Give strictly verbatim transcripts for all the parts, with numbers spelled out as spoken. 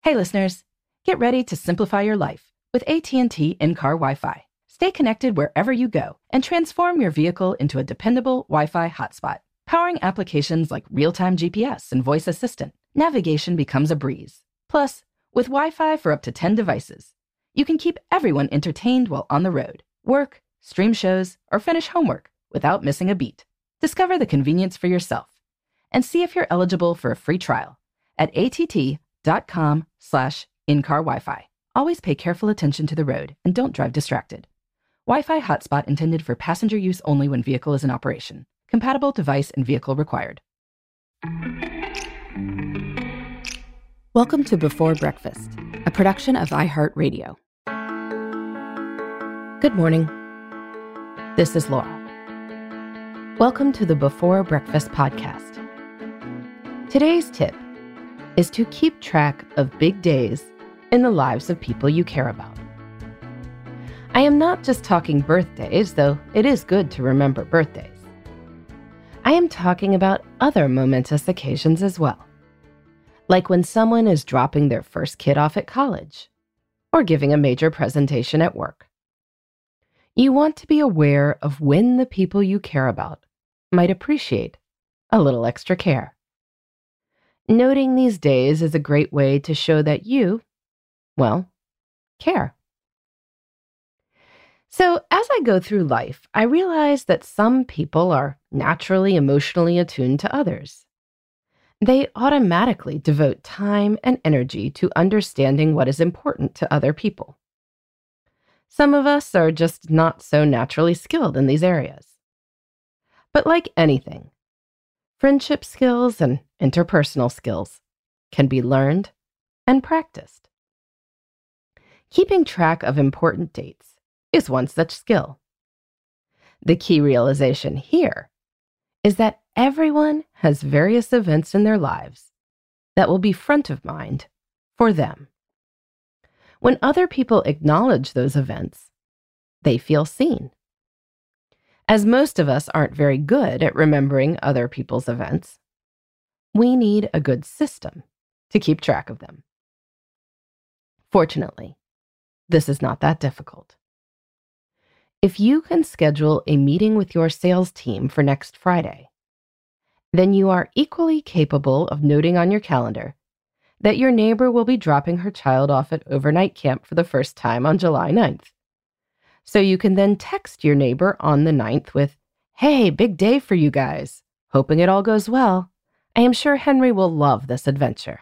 Hey listeners, get ready to simplify your life with A T and T in-car Wi-Fi. Stay connected wherever you go and transform your vehicle into a dependable Wi-Fi hotspot. Powering applications like real-time G P S and voice assistant, navigation becomes a breeze. Plus, with Wi-Fi for up to ten devices, you can keep everyone entertained while on the road, work, stream shows, or finish homework without missing a beat. Discover the convenience for yourself and see if you're eligible for a free trial at att.com slash in-car Wi-Fi. Always pay careful attention to the road and don't drive distracted. Wi-Fi hotspot intended for passenger use only when vehicle is in operation. Compatible device and vehicle required. Welcome to Before Breakfast, a production of iHeartRadio. Good morning. This is Laura. Welcome to the Before Breakfast podcast. Today's tip is to keep track of big days in the lives of people you care about. I am not just talking birthdays, though it is good to remember birthdays. I am talking about other momentous occasions as well, like when someone is dropping their first kid off at college or giving a major presentation at work. You want to be aware of when the people you care about might appreciate a little extra care. Noting these days is a great way to show that you, well, care. So as I go through life, I realize that some people are naturally emotionally attuned to others. They automatically devote time and energy to understanding what is important to other people. Some of us are just not so naturally skilled in these areas. But like anything, friendship skills and interpersonal skills can be learned and practiced. Keeping track of important dates is one such skill. The key realization here is that everyone has various events in their lives that will be front of mind for them. When other people acknowledge those events, they feel seen. As most of us aren't very good at remembering other people's events, we need a good system to keep track of them. Fortunately, this is not that difficult. If you can schedule a meeting with your sales team for next Friday, then you are equally capable of noting on your calendar that your neighbor will be dropping her child off at overnight camp for the first time on July ninth. So you can then text your neighbor on the ninth with, "Hey, big day for you guys. Hoping it all goes well. I am sure Henry will love this adventure."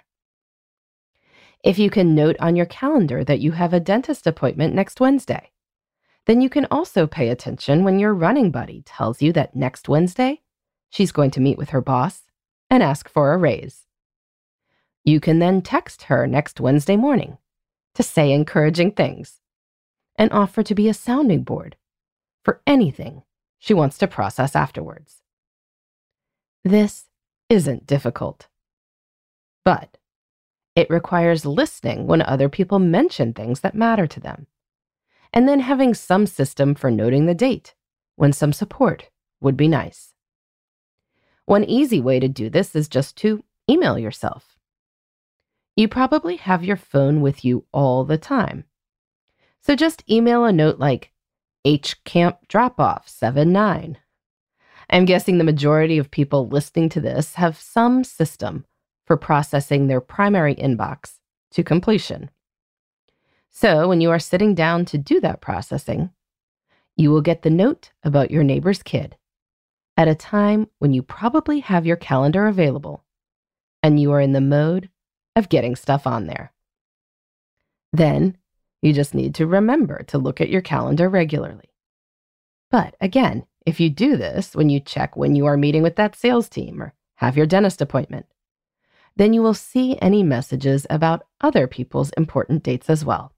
If you can note on your calendar that you have a dentist appointment next Wednesday, then you can also pay attention when your running buddy tells you that next Wednesday, she's going to meet with her boss and ask for a raise. You can then text her next Wednesday morning to say encouraging things and offer to be a sounding board for anything she wants to process afterwards. This isn't difficult, but it requires listening when other people mention things that matter to them, and then having some system for noting the date when some support would be nice. One easy way to do this is just to email yourself. You probably have your phone with you all the time. So just email a note like, H Camp Drop-Off seven nine. I'm guessing the majority of people listening to this have some system for processing their primary inbox to completion. So when you are sitting down to do that processing, you will get the note about your neighbor's kid at a time when you probably have your calendar available and you are in the mode of getting stuff on there. Then you just need to remember to look at your calendar regularly. But again, if you do this when you check when you are meeting with that sales team or have your dentist appointment, then you will see any messages about other people's important dates as well.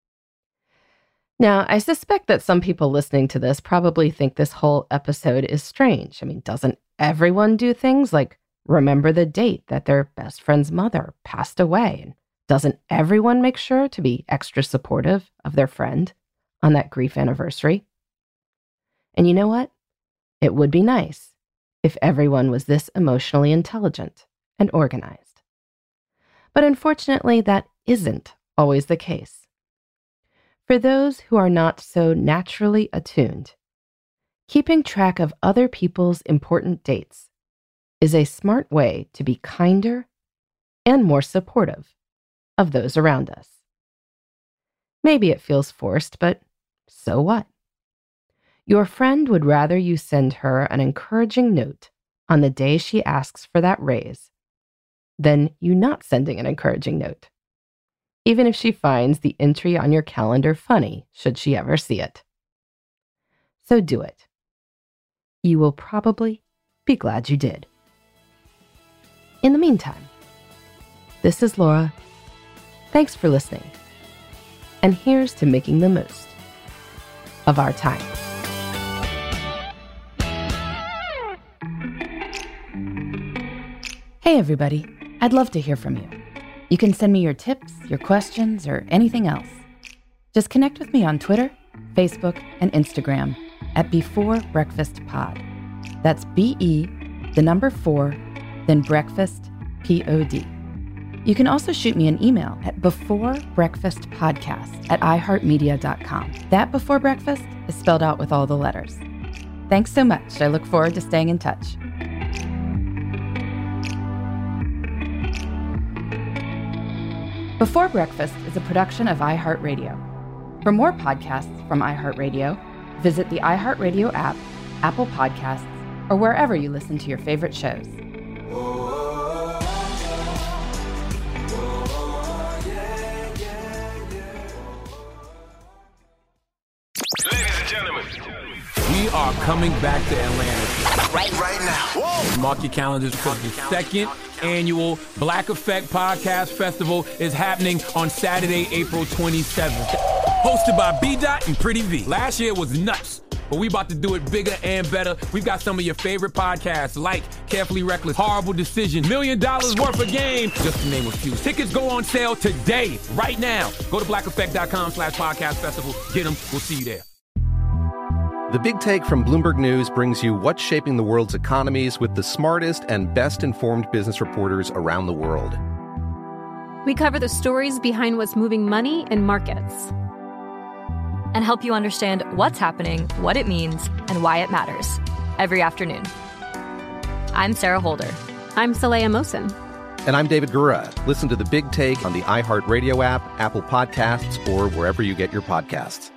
Now, I suspect that some people listening to this probably think this whole episode is strange. I mean, doesn't everyone do things like remember the date that their best friend's mother passed away? And doesn't everyone make sure to be extra supportive of their friend on that grief anniversary? And you know what? It would be nice if everyone was this emotionally intelligent and organized. But unfortunately, that isn't always the case. For those who are not so naturally attuned, keeping track of other people's important dates is a smart way to be kinder and more supportive of those around us. Maybe it feels forced, but so what? Your friend would rather you send her an encouraging note on the day she asks for that raise than you not sending an encouraging note, even if she finds the entry on your calendar funny should she ever see it. So do it. You will probably be glad you did. In the meantime, this is Laura. Thanks for listening. And here's to making the most of our time. Hey everybody, I'd love to hear from you. You can send me your tips, your questions, or anything else. Just connect with me on Twitter, Facebook, and Instagram at Before Breakfast Pod. That's B E, the number four, then breakfast, P O D. You can also shoot me an email at beforebreakfastpodcast at iheartmedia dot com. That Before Breakfast is spelled out with all the letters. Thanks so much. I look forward to staying in touch. Before Breakfast is a production of iHeartRadio. For more podcasts from iHeartRadio, visit the iHeartRadio app, Apple Podcasts, or wherever you listen to your favorite shows. Ladies and gentlemen, we are coming back to Atlanta. Right, right now. Whoa. Mark your calendars because the second annual Black Effect Podcast Festival is happening on Saturday, April twenty-seventh. Hosted by B-Dot and Pretty V. Last year was nuts, but we about to do it bigger and better. We've got some of your favorite podcasts like Carefully Reckless, Horrible Decision, Million Dollars Worth of Game, just to name a few. Tickets go on sale today, right now. Go to black effect dot com slash podcast festival. Get them. We'll see you there. The Big Take from Bloomberg News brings you what's shaping the world's economies with the smartest and best-informed business reporters around the world. We cover the stories behind what's moving money and markets, and help you understand what's happening, what it means, and why it matters every afternoon. I'm Sarah Holder. I'm Saleha Mohsin. And I'm David Gura. Listen to The Big Take on the iHeartRadio app, Apple Podcasts, or wherever you get your podcasts.